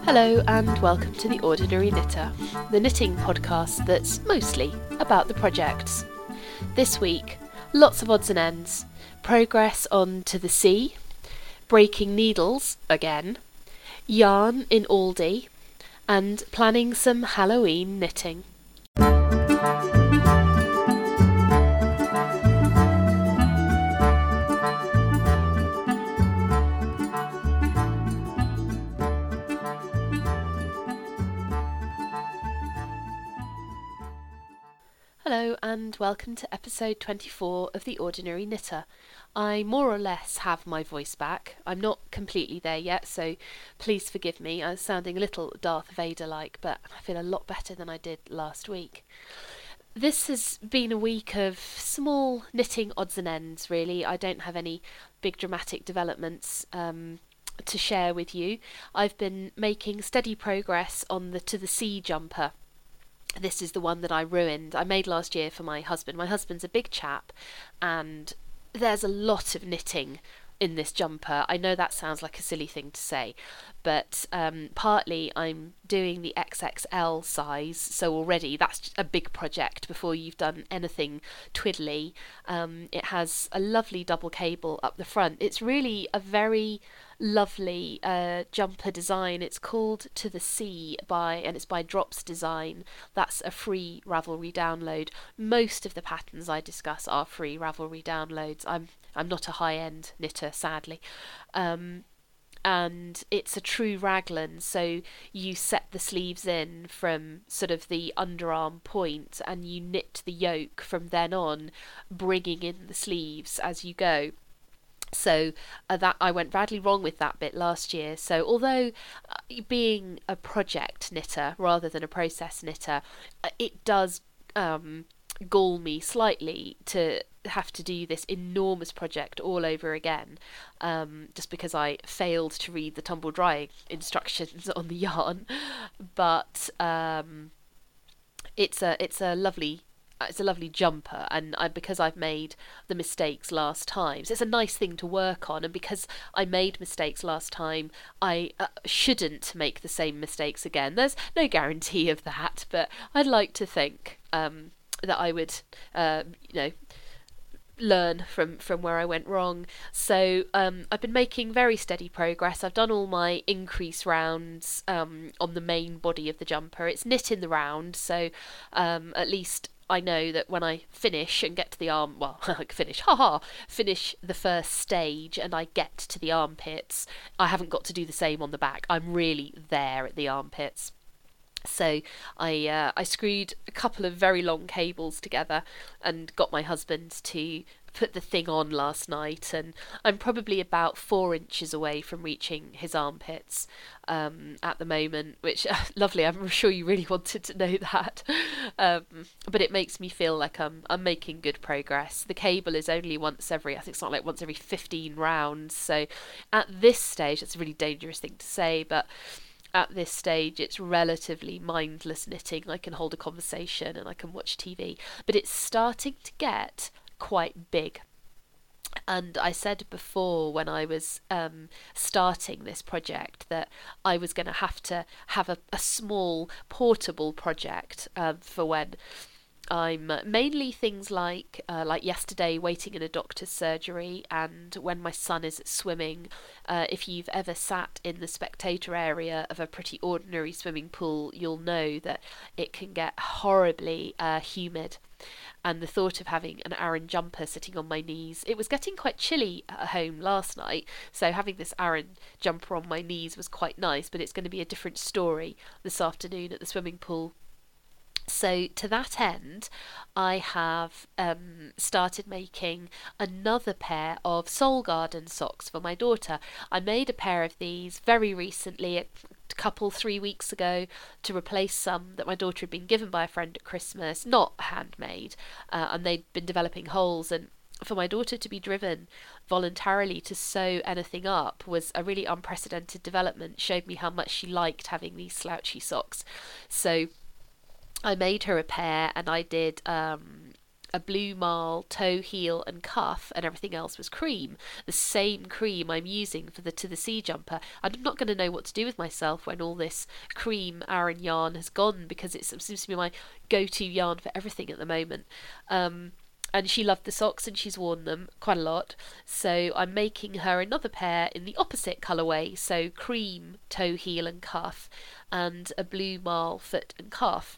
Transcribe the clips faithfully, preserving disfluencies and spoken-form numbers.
Hello and welcome to The Ordinary Knitter, the knitting podcast that's mostly about the projects. This week, lots of odds and ends, progress on To the Sea, breaking needles again, yarn in Aldi, and planning some Halloween knitting. Hello and welcome to episode twenty-four of The Ordinary Knitter. I more or less have my voice back. I'm not completely there yet, so please forgive me. I'm sounding a little Darth Vader-like, but I feel a lot better than I did last week. This has been a week of small knitting odds and ends, really. I don't have any big dramatic developments um, to share with you. I've been making steady progress on the To the Sea jumper. This is the one that I ruined. I made last year for my husband. My husband's a big chap, and there's a lot of knitting in this jumper. I know that sounds like a silly thing to say, but um, partly I'm doing the X X L size, so already that's a big project before you've done anything twiddly. Um, it has a lovely double cable up the front. It's really a very lovely uh, jumper design. It's called To the Sea by and it's by Drops Design. That's a free Ravelry download. Most of the patterns I discuss are free Ravelry downloads. I'm I'm not a high-end knitter, sadly. Um, and it's a true raglan, so you set the sleeves in from sort of the underarm point and you knit the yoke from then on, bringing in the sleeves as you go. So uh, that I went badly wrong with that bit last year. So although uh, being a project knitter rather than a process knitter, uh, it does um, gall me slightly to have to do this enormous project all over again, um, just because I failed to read the tumble drying instructions on the yarn. But um, it's a it's a lovely. It's a lovely jumper, and I, because I've made the mistakes last time, so it's a nice thing to work on, and because I made mistakes last time, I uh, shouldn't make the same mistakes again. There's no guarantee of that, but I'd like to think um, that I would, uh, you know, learn from from where I went wrong. So um, I've been making very steady progress. I've done all my increase rounds um, on the main body of the jumper. It's knit in the round, so um, at least I know that when I finish and get to the arm, well, I finish, haha, finish the first stage and I get to the armpits, I haven't got to do the same on the back. I'm really there at the armpits. So I uh, I screwed a couple of very long cables together and got my husband to put the thing on last night, and I'm probably about four inches away from reaching his armpits um, at the moment, which uh, lovely. I'm sure you really wanted to know that, um, but it makes me feel like I'm I'm making good progress. The cable is only once every I think it's not like once every fifteen rounds. So at this stage, that's a really dangerous thing to say, but at this stage it's relatively mindless knitting. I can hold a conversation and I can watch T V, but it's starting to get quite big. And I said before when I was um, starting this project that I was going to have to have a, a small portable project um, for when I'm uh, mainly things like uh, like yesterday waiting in a doctor's surgery, and when my son is at swimming. Uh, if you've ever sat in the spectator area of a pretty ordinary swimming pool, you'll know that it can get horribly uh, humid. And the thought of having an Aran jumper sitting on my knees, it was getting quite chilly at home last night, so having this Aran jumper on my knees was quite nice, but it's going to be a different story this afternoon at the swimming pool. So to that end, I have um, started making another pair of Soul Garden socks for my daughter. I made a pair of these very recently, a couple, three weeks ago, to replace some that my daughter had been given by a friend at Christmas, not handmade, uh, and they'd been developing holes, and for my daughter to be driven voluntarily to sew anything up was a really unprecedented development, showed me how much she liked having these slouchy socks. So I made her a pair, and I did um, a blue marl, toe, heel and cuff, and everything else was cream. The same cream I'm using for the To the Sea jumper. I'm not going to know what to do with myself when all this cream Aran yarn has gone, because it seems to be my go-to yarn for everything at the moment. Um, and she loved the socks and she's worn them quite a lot. So I'm making her another pair in the opposite colourway. So cream, toe, heel and cuff, and a blue marl foot and calf.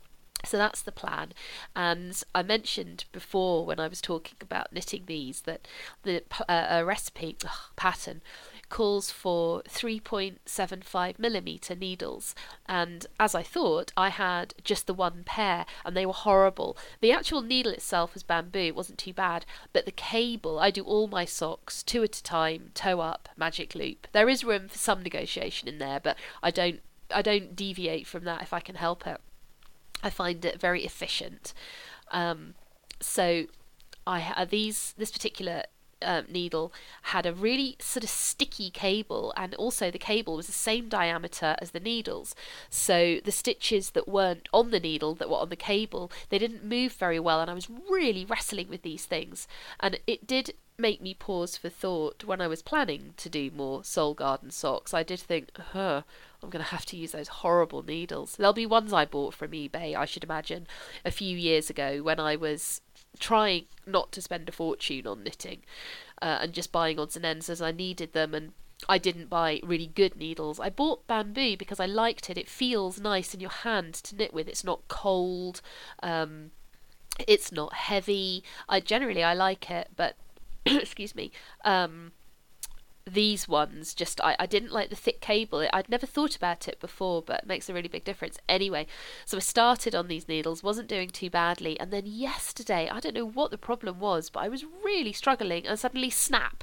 So that's the plan. And I mentioned before when I was talking about knitting these that the uh, a recipe ugh, pattern calls for three point seven five millimeter needles, and as I thought, I had just the one pair and they were horrible. The actual needle itself was bamboo, it wasn't too bad, but the cable, I do all my socks two at a time, toe up, magic loop. There is room for some negotiation in there, but I don't I don't deviate from that if I can help it. I find it very efficient. Um, so I had these this particular um, needle had a really sort of sticky cable, and also the cable was the same diameter as the needles. So the stitches that weren't on the needle, that were on the cable, they didn't move very well, and I was really wrestling with these things. And it did make me pause for thought when I was planning to do more Soul Garden socks. I did think, huh, I'm going to have to use those horrible needles. There'll be ones I bought from eBay, I should imagine, a few years ago when I was trying not to spend a fortune on knitting uh, and just buying odds and ends as I needed them, and I didn't buy really good needles. I bought bamboo because I liked it. It feels nice in your hand to knit with. It's not cold. Um, it's not heavy. I generally I like it, but excuse me. Um, these ones just I, I didn't like the thick cable. I'd never thought about it before, but it makes a really big difference. Anyway, so I started on these needles, wasn't doing too badly, and then yesterday, I don't know what the problem was, but I was really struggling, and suddenly snap,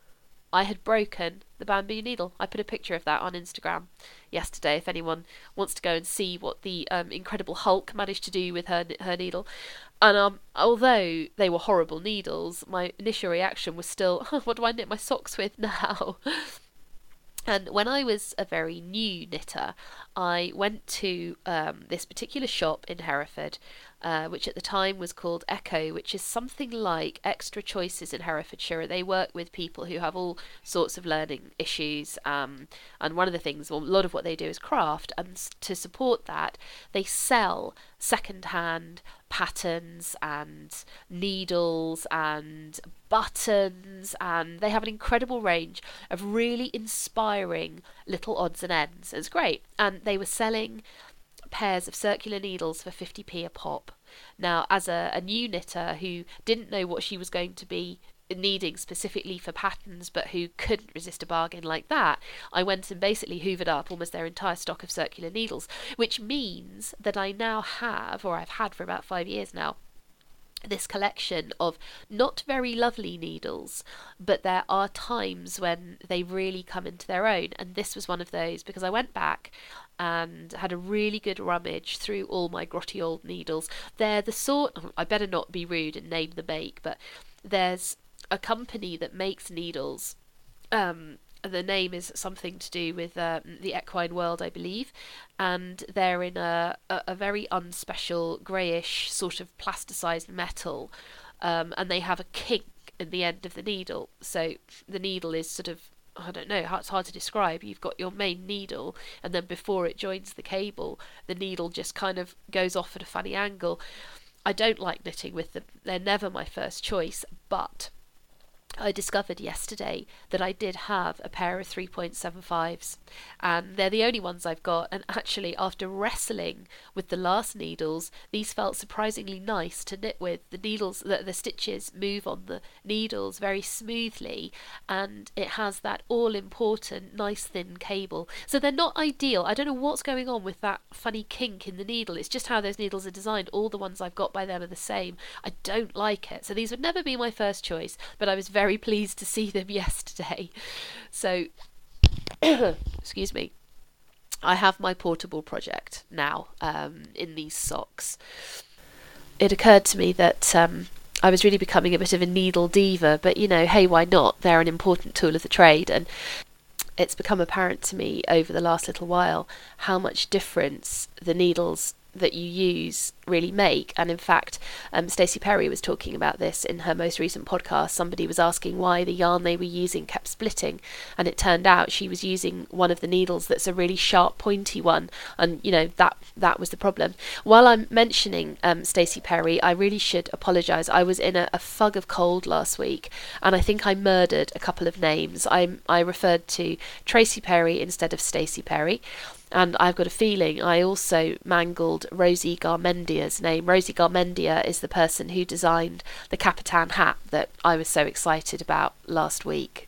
I had broken the bamboo needle. I put a picture of that on Instagram yesterday if anyone wants to go and see what the um, Incredible Hulk managed to do with her her needle. And um, although they were horrible needles, my initial reaction was still, oh, what do I knit my socks with now? And when I was a very new knitter, I went to um, this particular shop in Hereford, uh, which at the time was called Echo, which is something like Extra Choices in Herefordshire. They work with people who have all sorts of learning issues, um, and one of the things, well, a lot of what they do is craft, and to support that, they sell second-hand patterns and needles and buttons, and they have an incredible range of really inspiring little odds and ends. It's great. And they were selling pairs of circular needles for fifty p a pop. Now, as a, a new knitter who didn't know what she was going to be needing specifically for patterns, but who couldn't resist a bargain like that, I went and basically hoovered up almost their entire stock of circular needles, which means that I now have, or I've had for about five years now, this collection of not very lovely needles, but there are times when they really come into their own, and this was one of those, because I went back and had a really good rummage through all my grotty old needles. They're the sort, I better not be rude and name the make, but there's a company that makes needles. Um, the name is something to do with uh, the equine world, I believe, and they're in a, a, a very unspecial greyish sort of plasticized metal, um, and they have a kink in the end of the needle. So the needle is sort of, I don't know, it's hard to describe. You've got your main needle, and then before it joins the cable, the needle just kind of goes off at a funny angle. I don't like knitting with them. They're never my first choice, but I discovered yesterday that I did have a pair of three point seven fives, and they're the only ones I've got, and actually after wrestling with the last needles, these felt surprisingly nice to knit with. The needles, the, the stitches move on the needles very smoothly, and it has that all-important nice thin cable. So they're not ideal. I don't know what's going on with that funny kink in the needle. It's just how those needles are designed. All the ones I've got by them are the same. I don't like it. So these would never be my first choice, but I was very very pleased to see them yesterday. So excuse me, I have my portable project now um, in these socks. It occurred to me that um, I was really becoming a bit of a needle diva, but you know, hey, why not? They're an important tool of the trade, and it's become apparent to me over the last little while how much difference the needles that you use really make. And in fact, um, Stacey Perry was talking about this in her most recent podcast. Somebody was asking why the yarn they were using kept splitting, and it turned out she was using one of the needles that's a really sharp, pointy one, and you know that that was the problem. While I'm mentioning um, Stacey Perry, I really should apologise. I was in a, a fug of cold last week, and I think I murdered a couple of names. I I referred to Tracy Perry instead of Stacey Perry. And I've got a feeling I also mangled Rosie Garmendia's name. Rosie Garmendia is the person who designed the Capitan hat that I was so excited about last week.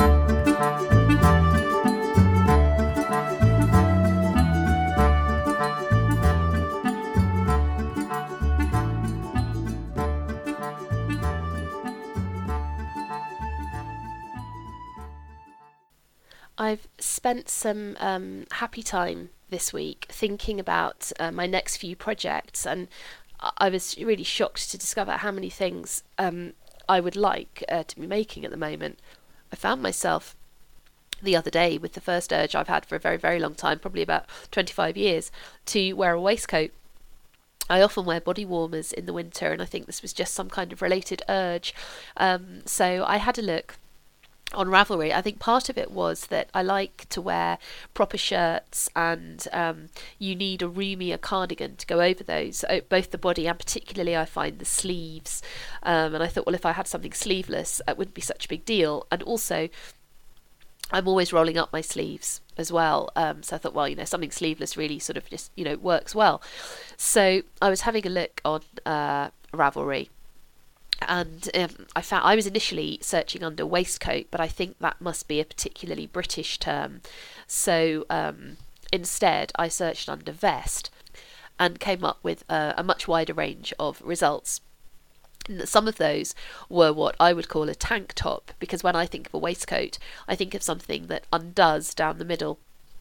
I've spent some um, happy time this week thinking about uh, my next few projects, and I was really shocked to discover how many things um, I would like uh, to be making at the moment. I found myself the other day with the first urge I've had for a very, very long time, probably about twenty-five years, to wear a waistcoat. I often wear body warmers in the winter, and I think this was just some kind of related urge. Um, so I had a look on Ravelry. I think part of it was that I like to wear proper shirts, and um, you need a roomier cardigan to go over those, both the body and particularly I find the sleeves. Um, and I thought, well, if I had something sleeveless, it wouldn't be such a big deal. And also, I'm always rolling up my sleeves as well. Um, so I thought, well, you know, something sleeveless really sort of just, you know, works well. So I was having a look on uh, Ravelry. And um, I found I was initially searching under waistcoat, but I think that must be a particularly British term. So um, instead, I searched under vest and came up with a, a much wider range of results. And some of those were what I would call a tank top, because when I think of a waistcoat, I think of something that undoes down the middle.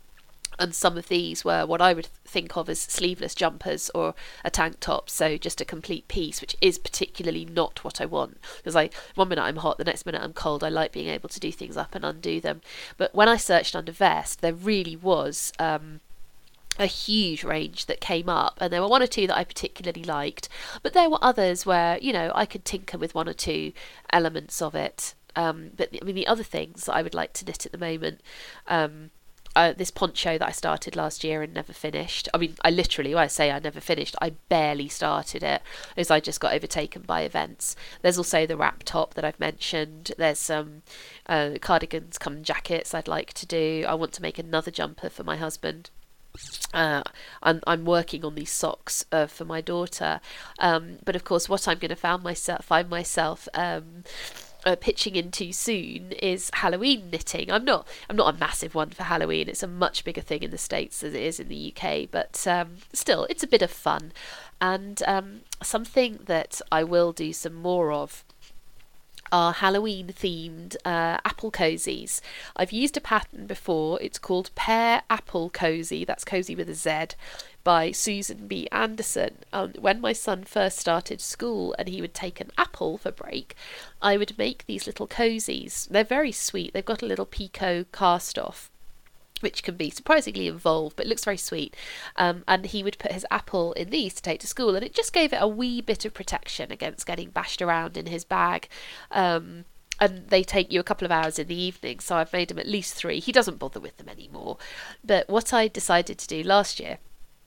And some of these were what I would think of as sleeveless jumpers or a tank top, so just a complete piece, which is particularly not what I want. Because I, one minute I'm hot, the next minute I'm cold. I like being able to do things up and undo them. But when I searched under vest, there really was um, a huge range that came up, and there were one or two that I particularly liked. But there were others where, you know, I could tinker with one or two elements of it. Um, but I mean, the other things that I would like to knit at the moment. Um, Uh, this poncho that I started last year and never finished. I mean, I literally, when I say I never finished, I barely started it, as I just got overtaken by events. There's also the wrap top that I've mentioned. There's some uh, cardigans come jackets I'd like to do. I want to make another jumper for my husband. Uh, I'm, I'm working on these socks uh, for my daughter. Um, but of course, what I'm going to find myself, find myself um, Uh, pitching into soon is Halloween knitting. I'm not I'm not a massive one for Halloween. It's a much bigger thing in the States as it is in the U K, but um, still, it's a bit of fun. And um, something that I will do some more of are Halloween themed uh, apple cozies. I've used a pattern before. It's called Pear Apple Cozy. That's cozy with a Z, by Susan B. Anderson. Um, when my son first started school and he would take an apple for break, I would make these little cozies. They're very sweet. They've got a little picot cast off, which can be surprisingly involved, but it looks very sweet. Um, and he would put his apple in these to take to school, and it just gave it a wee bit of protection against getting bashed around in his bag. Um, and they take you a couple of hours in the evening, so I've made him at least three. He doesn't bother with them anymore. But what I decided to do last year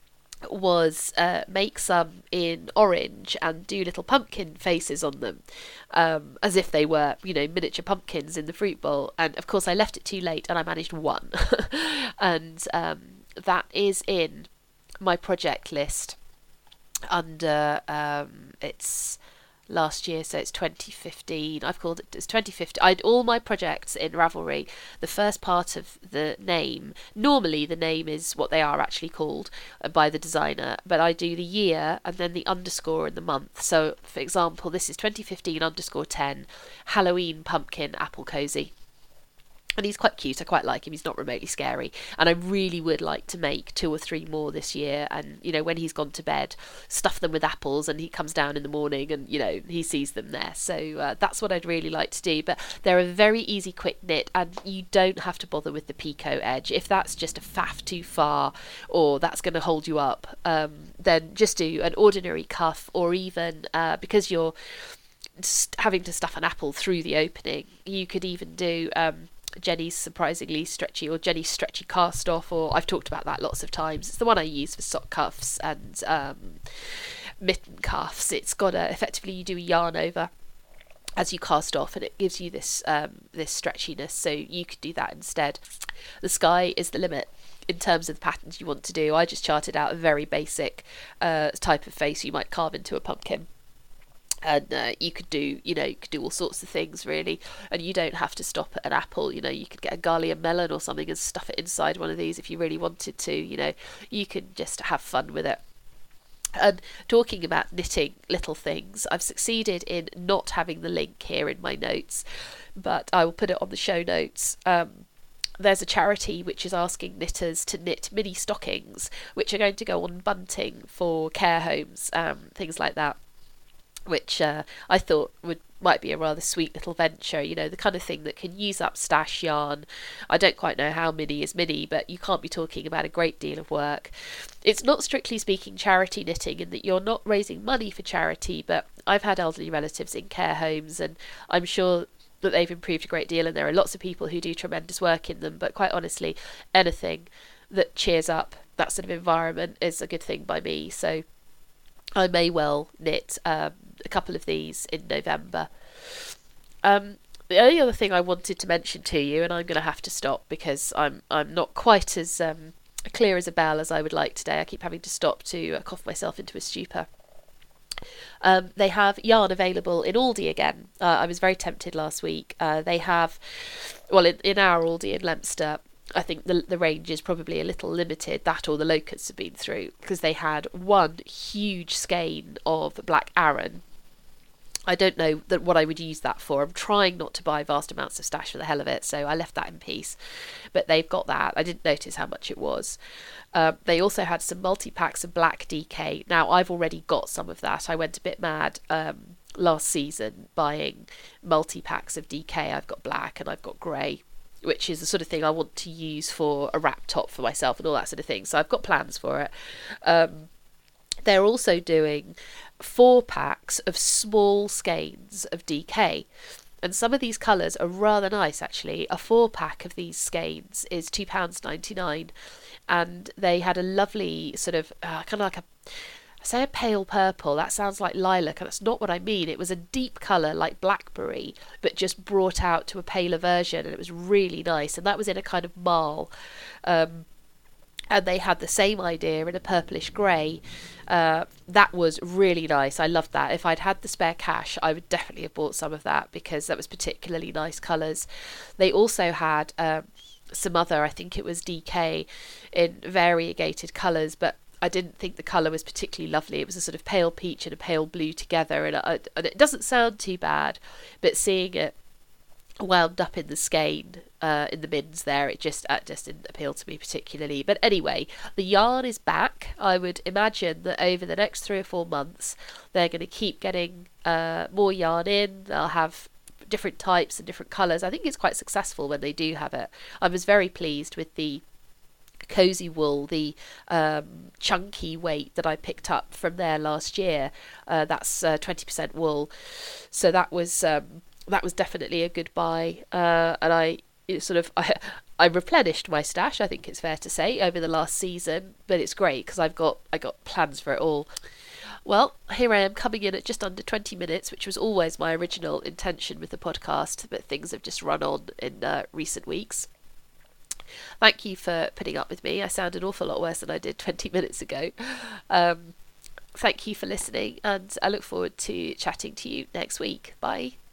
was uh, make some in orange and do little pumpkin faces on them, um, as if they were, you know, miniature pumpkins in the fruit bowl. And of course I left it too late and I managed one. And um, that is in my project list under, um, it's last year, so it's twenty fifteen. I've called it, it's twenty fifteen. I all my projects in Ravelry, the first part of the name, normally the name is what they are actually called uh, by the designer, but I do the year and then the underscore in the month. So for example, this is twenty fifteen underscore ten Halloween pumpkin apple cozy. And he's quite cute. I quite like him. He's not remotely scary. And I really would like to make two or three more this year. And, you know, when he's gone to bed, stuff them with apples, and he comes down in the morning and, you know, he sees them there. So uh, that's what I'd really like to do. But they're a very easy, quick knit, and you don't have to bother with the picot edge. If that's just a faff too far, or that's going to hold you up, um, then just do an ordinary cuff, or even uh, because you're having to stuff an apple through the opening, you could even do um, Jenny's surprisingly stretchy, or Jenny's stretchy cast off, or I've talked about that lots of times. It's the one I use for sock cuffs and um, mitten cuffs. It's got a, effectively you do a yarn over as you cast off, and it gives you this um, this stretchiness, so you could do that instead. The sky is the limit in terms of the patterns you want to do. I just charted out a very basic uh, type of face you might carve into a pumpkin. And uh, you could do, you know, you could do all sorts of things really, and you don't have to stop at an apple. You know, you could get a Garlia melon or something and stuff it inside one of these if you really wanted to. You know, you can just have fun with it. And talking about knitting little things, I've succeeded in not having the link here in my notes, but I will put it on the show notes. Um, there's a charity which is asking knitters to knit mini stockings, which are going to go on bunting for care homes, um, things like that, which uh, I thought would might be a rather sweet little venture, you know, the kind of thing that can use up stash yarn. I don't quite know how mini is mini, but you can't be talking about a great deal of work. It's not strictly speaking charity knitting in that you're not raising money for charity, but I've had elderly relatives in care homes, and I'm sure that they've improved a great deal, and there are lots of people who do tremendous work in them, but quite honestly, anything that cheers up that sort of environment is a good thing by me. So I may well knit um, a couple of these in November. Um, the only other thing I wanted to mention to you, and I'm going to have to stop because I'm I'm not quite as um, clear as a bell as I would like today. I keep having to stop to uh, cough myself into a stupor. Um, they have yarn available in Aldi again. Uh, I was very tempted last week. Uh, they have, well, in, in our Aldi in Leominster, I think the the range is probably a little limited, that or the locusts have been through, because they had one huge skein of Black Aran. I don't know that what I would use that for. I'm trying not to buy vast amounts of stash for the hell of it, so I left that in peace. But they've got that. I didn't notice how much it was. Um, they also had some multi-packs of black D K. Now, I've already got some of that. I went a bit mad um, last season buying multi-packs of D K. I've got black and I've got grey, which is the sort of thing I want to use for a wrap top for myself and all that sort of thing. So I've got plans for it. Um, they're also doing four packs of small skeins of D K. And some of these colours are rather nice, actually. A four pack of these skeins is two pounds ninety-nine. And they had a lovely sort of, uh, kind of like a, I say a pale purple, that sounds like lilac, and that's not what I mean. It was a deep colour like blackberry, but just brought out to a paler version, and it was really nice. And that was in a kind of marl. Um, and they had the same idea in a purplish grey. Uh, that was really nice. I loved that. If I'd had the spare cash, I would definitely have bought some of that, because that was particularly nice colours. They also had um, some other, I think it was D K, in variegated colours, but I didn't think the colour was particularly lovely. It was a sort of pale peach and a pale blue together, and, I, and it doesn't sound too bad, but seeing it wound up in the skein uh, in the bins there, it just uh, just didn't appeal to me particularly. But anyway, the yarn is back. I would imagine that over the next three or four months they're going to keep getting uh, more yarn in. They'll have different types and different colours. I think it's quite successful when they do have it. I was very pleased with the cozy wool, the um, chunky weight that I picked up from there last year. Uh, that's uh, twenty percent wool, so that was um, that was definitely a good buy. Uh, and I it sort of I, I replenished my stash, I think it's fair to say, over the last season. But it's great because I've got I got plans for it all. Well, here I am coming in at just under twenty minutes, which was always my original intention with the podcast, but things have just run on in uh, recent weeks. Thank you for putting up with me. I sound an awful lot worse than I did twenty minutes ago. Um, thank you for listening, and I look forward to chatting to you next week. Bye.